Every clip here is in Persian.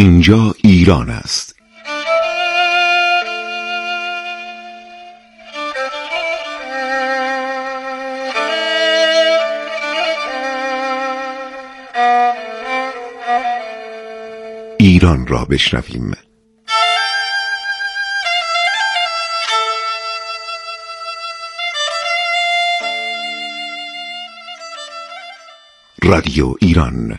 اینجا ایران است. ایران را بشنویم. رادیو ایران.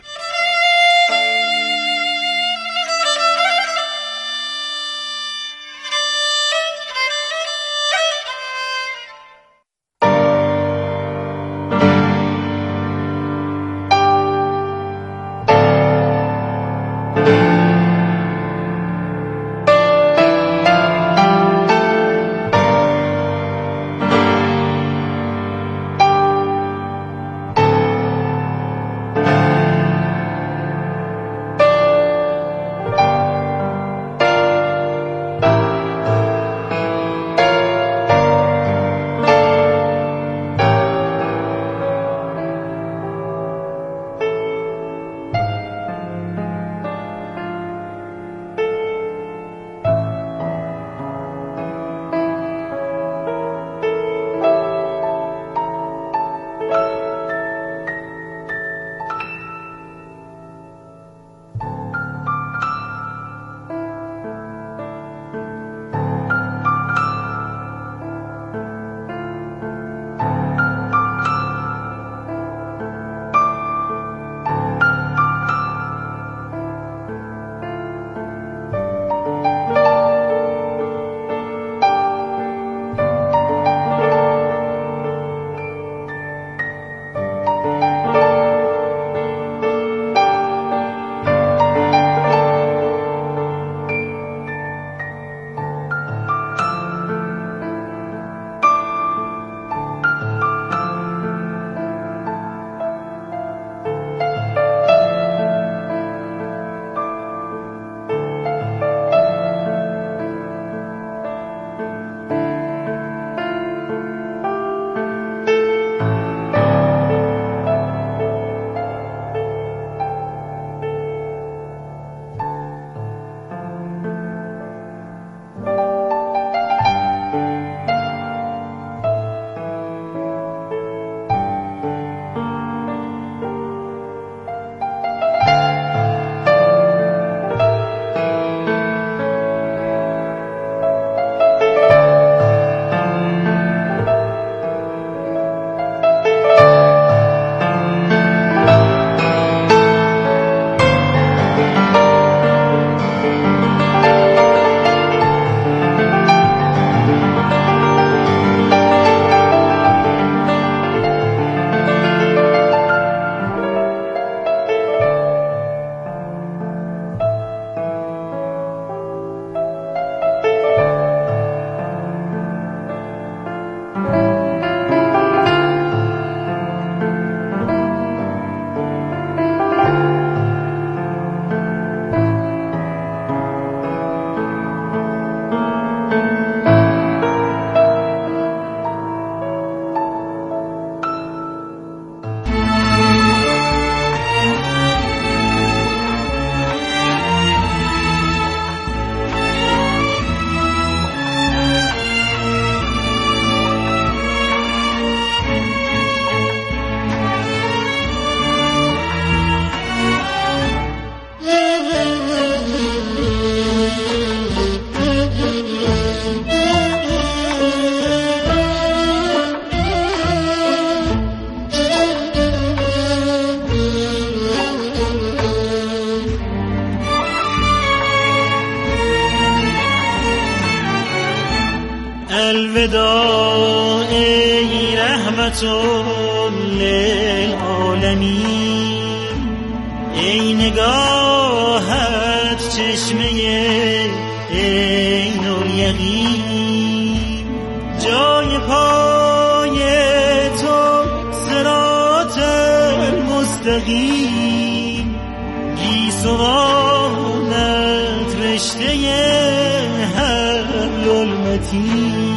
الوداع ای رحمت للعالمین، ای نگاهت چشمه عین الیقین، جای پای تو صراط المستقیم، گیسوانت رشته حبل المتین.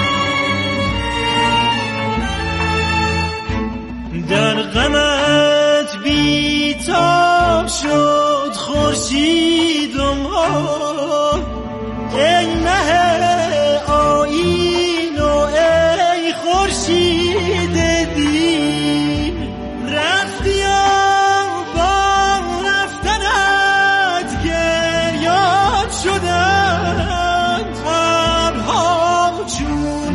در غمت بی‌تاب شد خورشید و ماه، ای مه آیین و ای خورشید دین، رفتی و با رفتنت گریان شدند ابرها چون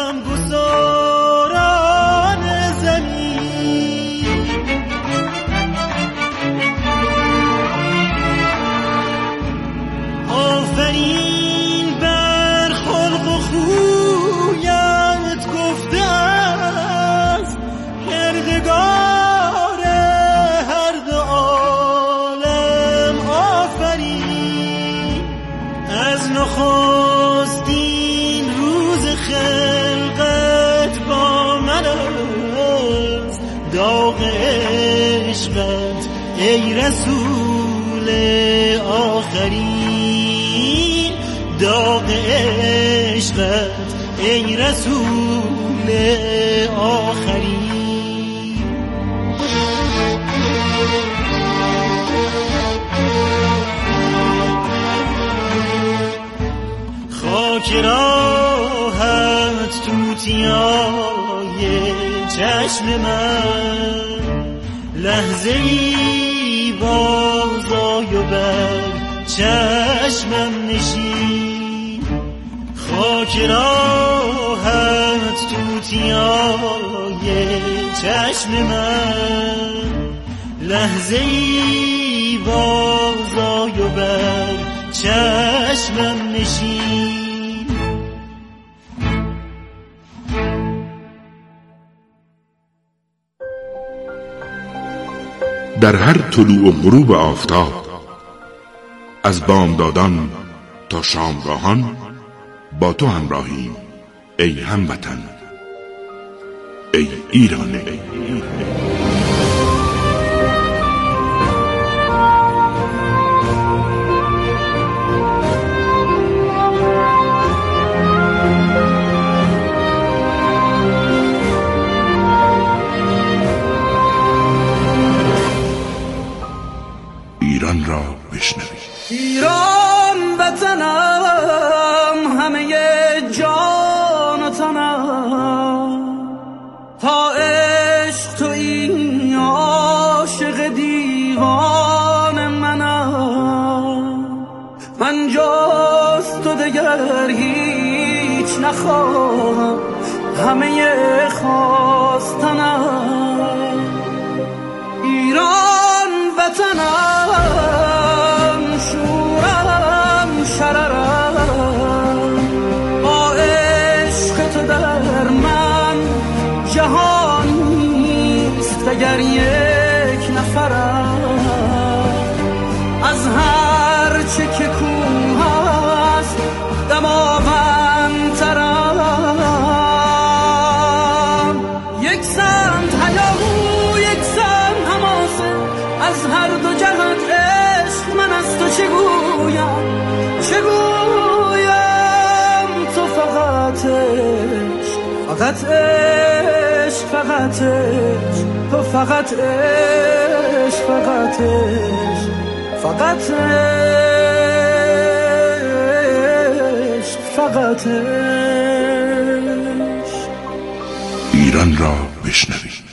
غمگساران زمین. آفرین بر خلق و خویت گفته است کردگار هر دو عالم. آفرین از نخستین روز خلقت با من است داغ عشقت ای رسول آخرین، داغ عشقت ای رسول آخرین. خاک راهت توتیای چشم من، لحظه ای بازآی و بر چشمم نشین. خاک راهت توتیای چشم من، لحظه ای بازآی و بر چشمم نشین. در هر طلوع و غروب آفتاب، از بامدادان تا شامگاهان با تو همراهیم ای هموطن، ای ایران. ایران را بشنوید. ایران وطنم، همه جان و تنم، تا عشق تو این عاشق دیوان منم. من جز تو دگر هیچ نخواهم، همه خواستنم. ایران وطنم، شورم شررم، با عشق تو در من جهان نیست اگر یک نفرم. از هر چه که کوه است دماوندترم. یک سمت هیاهو یک سمت حماسه، از هر دو جهت عشق من از تو چگویم تو فقط عشق، فقط عشق، فقط عشق، تو فقط عشق، فقط عشق، فقط عشق، فقط عشق. ایران را بشنوید.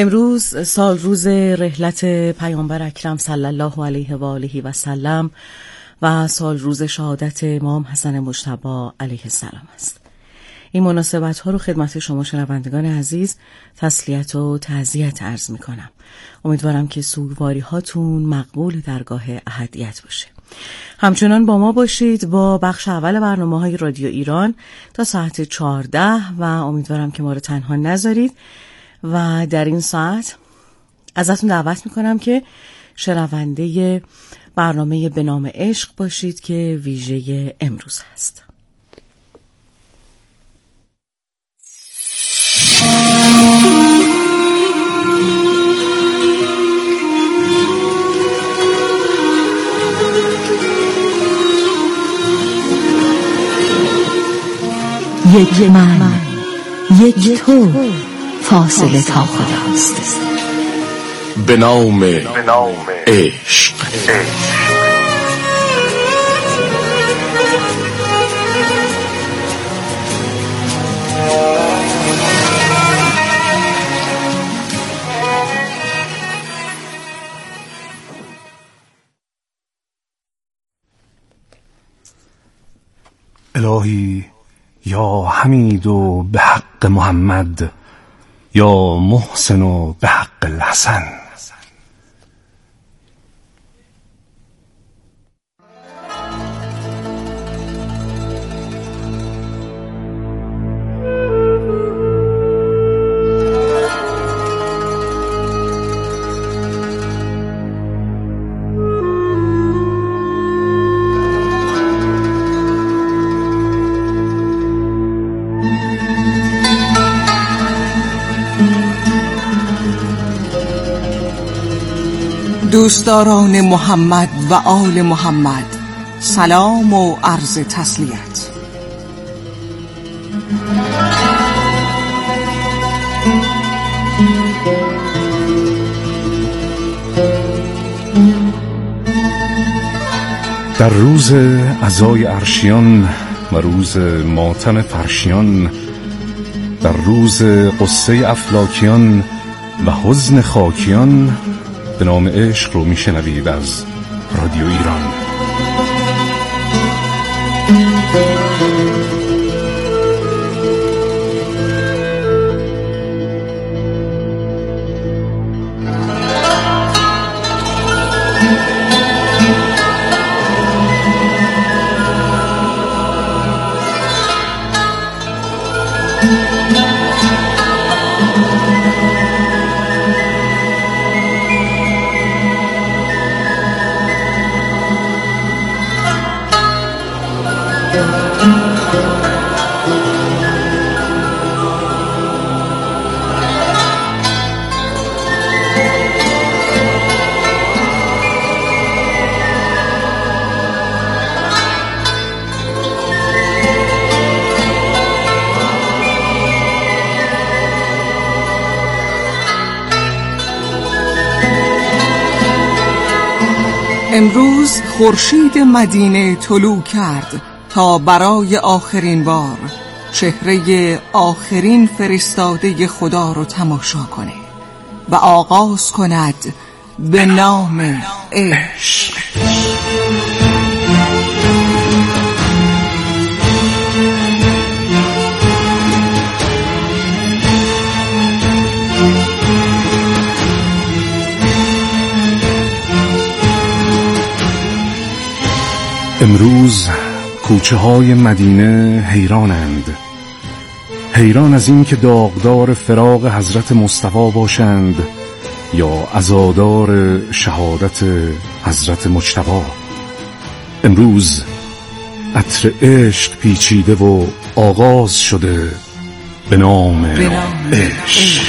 امروز سال روز رحلت پیامبر اکرم صلی الله علیه و آله و سلم و سال روز شهادت امام حسن مجتبی علیه السلام است. این مناسبت ها رو خدمت شما شنوندگان عزیز تسلیت و تعزیت عرض می کنم. امیدوارم که سوگواری هاتون مقبول درگاه احدیت باشه. همچنان با ما باشید با بخش اول برنامه‌های رادیو ایران تا ساعت 14 و امیدوارم که ما رو تنها نذارید و در این ساعت ازتون دعوت میکنم که شنونده برنامه به نام عشق باشید که ویژه امروز هست. یک من، یک تو، فاصله تا خداست. به نام عشق. الهی یا حمید و به حق محمد، یا محسن و به حق الحسن. دوستداران محمد و آل محمد، سلام و عرض تسلیت. در روز عزای عرشیان و روز ماتم فرشیان، در روز قصه افلاکیان و حزن خاکیان، به نام عشق رو میشنوید از رادیو ایران. امروز خورشید مدینه طلوع کرد تا برای آخرین بار چهره آخرین فرستاده خدا رو تماشا کنه و آغاز کند به نام عشق. امروز کوچه های مدینه حیرانند، حیران از این که داغدار فراق حضرت مصطفی باشند یا عزادار شهادت حضرت مجتبی. امروز عطر عشق پیچیده و آغاز شده به نام عشق.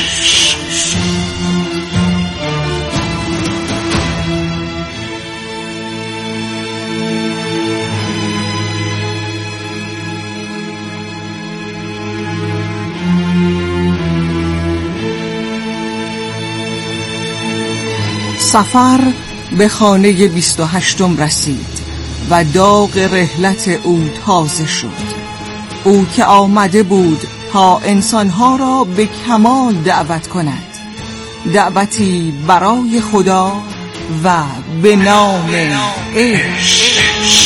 سفر به خانه 28 رسید و داغ رحلت او تازه شد. او که آمده بود تا انسانها را به کمال دعوت کند، دعوتی برای خدا و به نام عشق.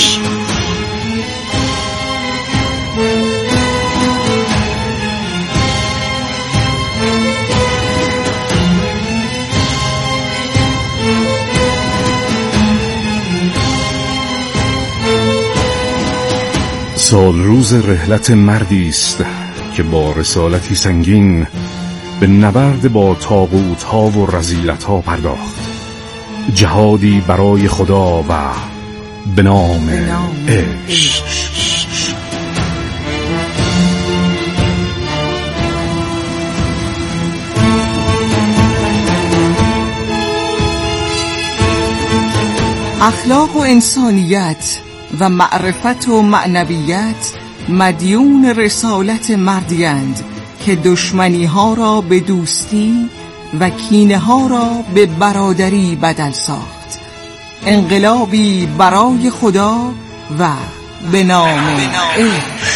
سال روز رحلت مردی است که با رسالتی سنگین به نبرد با طاغوت‌ها و رذیلت‌ها پرداخت. جهادی برای خدا و به نام عشق. اخلاق و انسانیت و معرفت و معنویت مدیون رسالت مردی‌اند که دشمنی ها را به دوستی و کینه ها را به برادری بدل ساخت. انقلابی برای خدا و به نام عشق.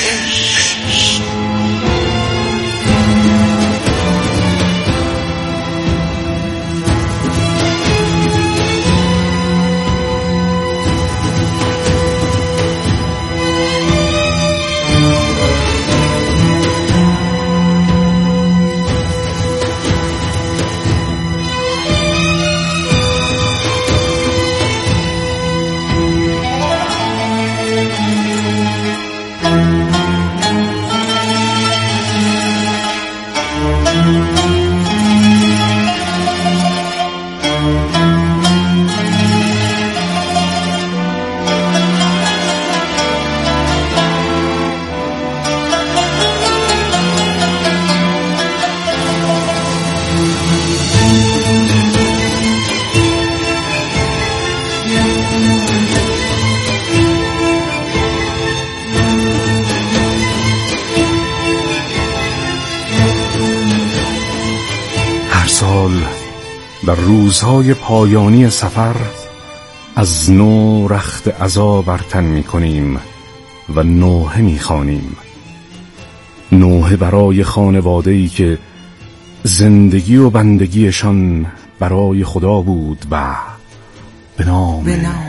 در روزهای پایانی سفر از نو رخت عزا بر تن می کنیم و نوحه می خوانیم. نوحه برای خانواده‌ای که زندگی و بندگیشان برای خدا بود و به نام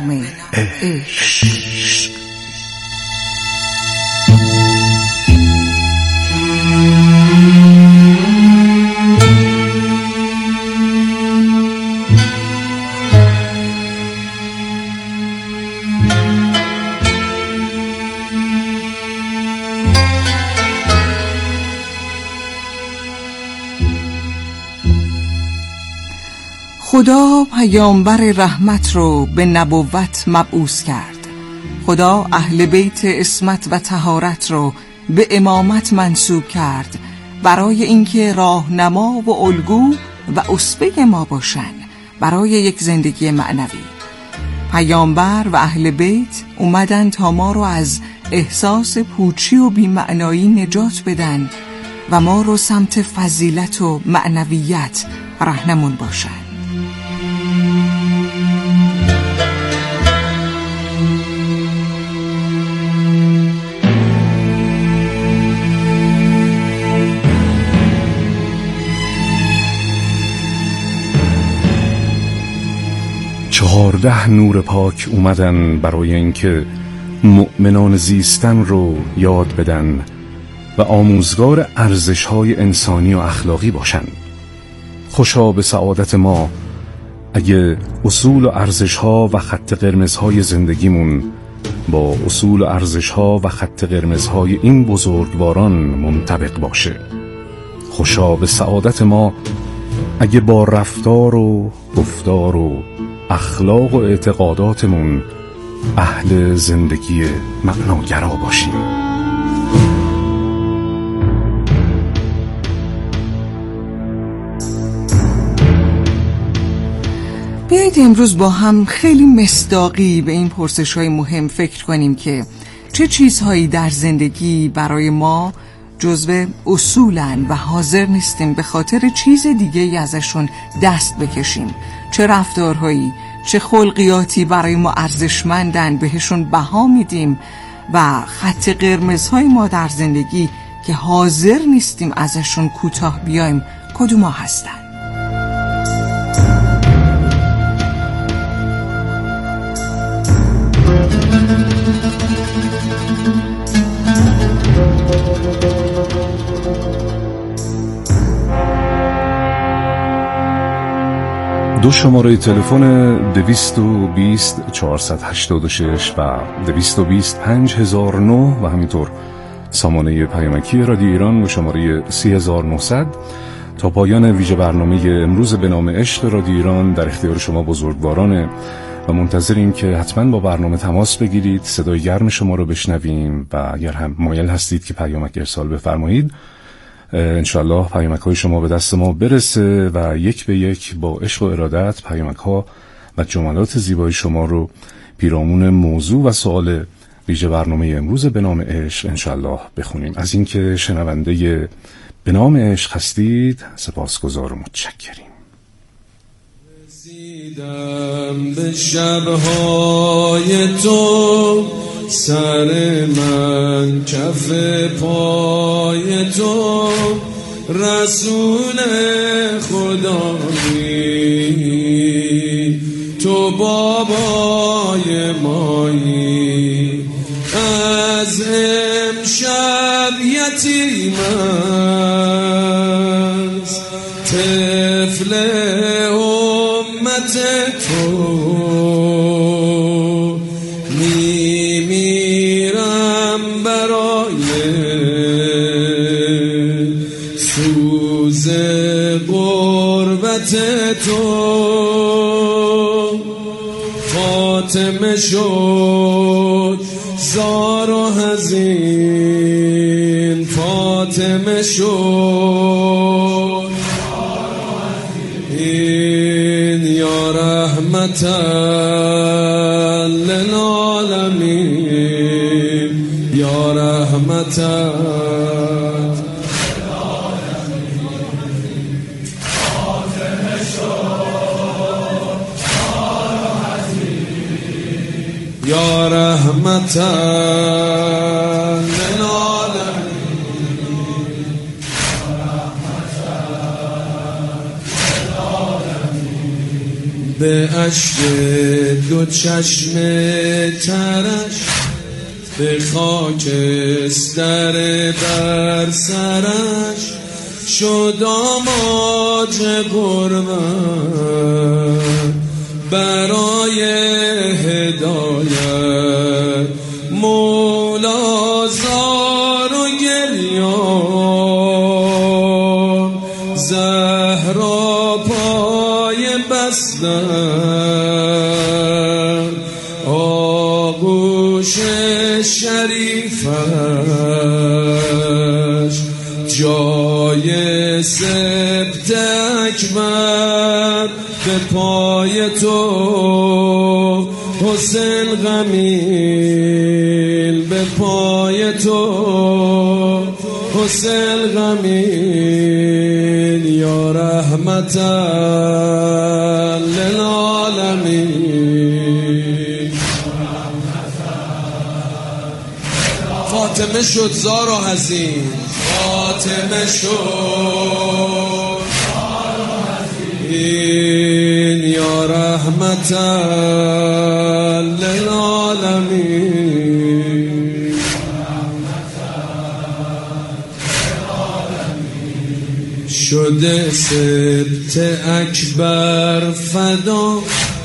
عشق. خدا پیامبر رحمت رو به نبوت مبعوث کرد. خدا اهل بیت عصمت و طهارت رو به امامت منصوب کرد برای اینکه راهنما و الگو و اسوه ما باشن برای یک زندگی معنوی. پیامبر و اهل بیت اومدن تا ما رو از احساس پوچی و بی‌معنایی نجات بدن و ما رو سمت فضیلت و معنویت راهنمون باشن. چهارده نور پاک اومدن برای اینکه مؤمنان زیستن رو یاد بدن و آموزگار ارزش‌های انسانی و اخلاقی باشن. خوشا به سعادت ما اگه اصول و ارزش‌ها و خط قرمزهای زندگیمون با اصول و ارزش‌ها و خط قرمزهای این بزرگواران منطبق باشه. خوشا به سعادت ما اگه با رفتار و گفتار و اخلاق و اعتقاداتمون اهل زندگی معناگرا باشیم. بیایید امروز با هم خیلی مصداقی به این پرسش‌های مهم فکر کنیم که چه چیزهایی در زندگی برای ما جزو اصولن و حاضر نیستیم به خاطر چیز دیگه‌ای ازشون دست بکشیم. چه رفتارهایی، چه خلقیاتی برای ما ارزشمندن بهشون بها میدیم و خط قرمزهای ما در زندگی که حاضر نیستیم ازشون کوتاه بیایم کدوما هستن؟ دو شماره تلفن 220 486 و 220 5009 و همینطور سامانه پیامکی رادیو ایران و شماره 3900 تا پایان ویژه برنامه امروز به نام عشق رادیو ایران در اختیار شما بزرگوارانه و منتظریم که حتما با برنامه تماس بگیرید، صدای گرم شما رو بشنویم و اگر هم مایل هستید که پیامک ارسال بفرمایید انشالله پیامک های شما به دست ما برسه و یک به یک با عشق و ارادت پیامک ها و جملات زیبای شما رو پیرامون موضوع و سوال ویژه برنامه امروز به نام عشق انشالله بخونیم. از اینکه شنونده به نام عشق هستید سپاسگزار و متشکریم. رسیدم به شبهای تو، سر من کف پای تو، رسول خدایی تو بابای مایی، از امشب یتیم است طفل امت تو، میمیرم برای سوز غربت تو. فاطمه شد زار و حزین، فاطمه شد این یا رحمتا للعالمین، یا رحمتا یا رحمتا للعالمین. به اشک دو چشم ترش، به خاکستر بر سرش، شد آماج قربان برای هدایت. مولا زار و گریان، زهرا پای بستن، آغوش شریفش جای سبت اکبر. به پای تو حسین غمیل، به پای تو حسین غمیل، یا رحمتا للعالمین. فاطمه شد زار و حزین، فاطمه شد این یا رحمتا للعالمین. شده سبت اکبر فدا،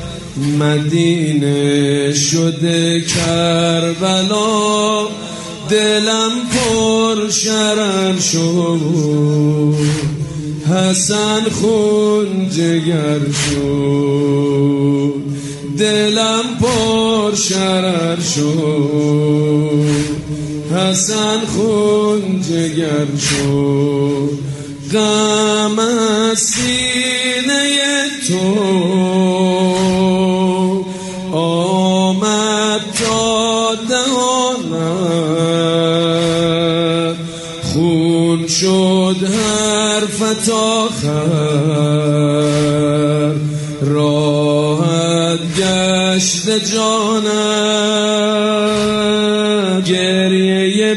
مدینه شده کربلا. دلم پر شرر شد، حسن خون جگر شد. دلم پر شرر شد، حسن خون جگر شد. غم از سینه تو آمد تا دهانم، خون شد حرفت آخر، راحت گشت جانم. گریه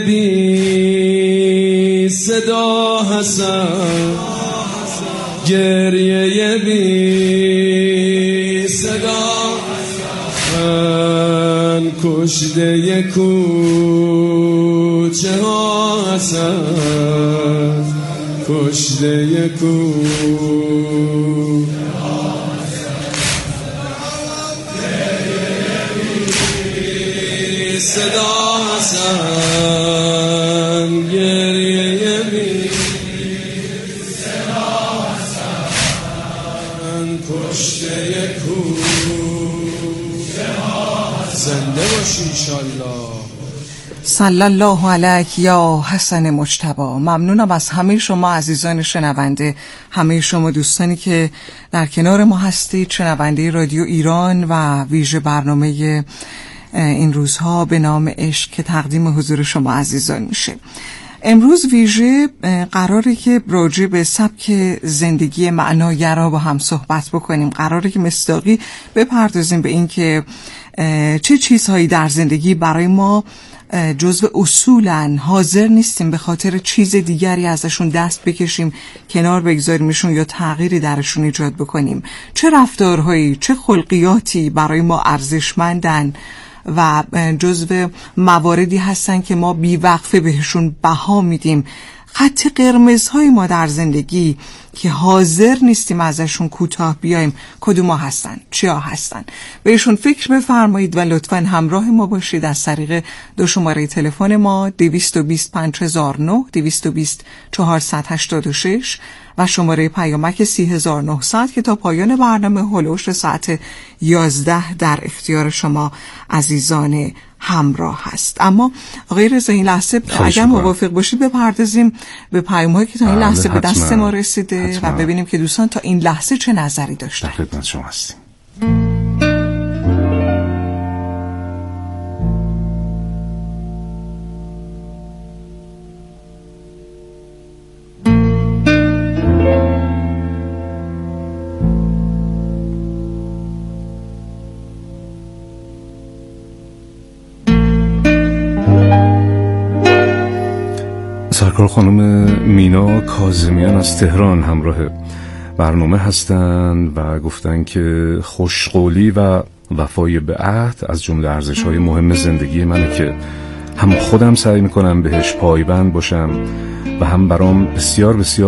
بی صدا حسن، گریه بی صدا حسن، کشته کوچه ها حسن. کشته کو صدا حسن گریه بی صدا حسن کشته کو زنده باشی انشالله. صلی الله علیک یا حسن مجتبی. ممنونم از همه شما عزیزان شنونده، همه شما دوستانی که در کنار ما هستید، شنونده رادیو ایران و ویژه برنامه این روزها به نام عشق که تقدیم حضور شما عزیزان میشه. امروز ویژه قراره که راجع به سبک زندگی معناگرا با هم صحبت بکنیم. قراره که مصداقی بپردازیم به این که چه چیزهایی در زندگی برای ما جزو اصولن، حاضر نیستیم به خاطر چیز دیگری ازشون دست بکشیم، کنار بگذاریمشون یا تغییری درشون ایجاد بکنیم. چه رفتارهایی، چه خلقیاتی برای ما ارزشمندن و جزو مواردی هستن که ما بیوقفه بهشون بها میدیم. خط قرمزهای ما در زندگی که حاضر نیستیم ازشون کوتاه بیایم کدوم هستن، چیا هستن؟ بهشون فکر بفرمایید و لطفاً همراه ما باشید از طریق دو شماره تلفن ما 220 5009 220 486 و شماره پیامک 3900 که تا پایان برنامه هلوش ساعت 11 در اختیار شما عزیزان همراه هست. اما آقای رضا این لحظه اگر موافق باشید بپردازیم به پیام‌هایی که تا این لحظه به دست ما رسیده و ببینیم که دوستان تا این لحظه چه نظری داشتن. در خدمت شما هستیم. سرکار خانم مینا کاظمیان از تهران همراه برنامه هستند و گفتن که خوشقولی و وفای به عهد از جمله ارزش‌های مهم زندگی منه که هم خودم سعی میکنم بهش پایبند باشم و هم برام بسیار بسیار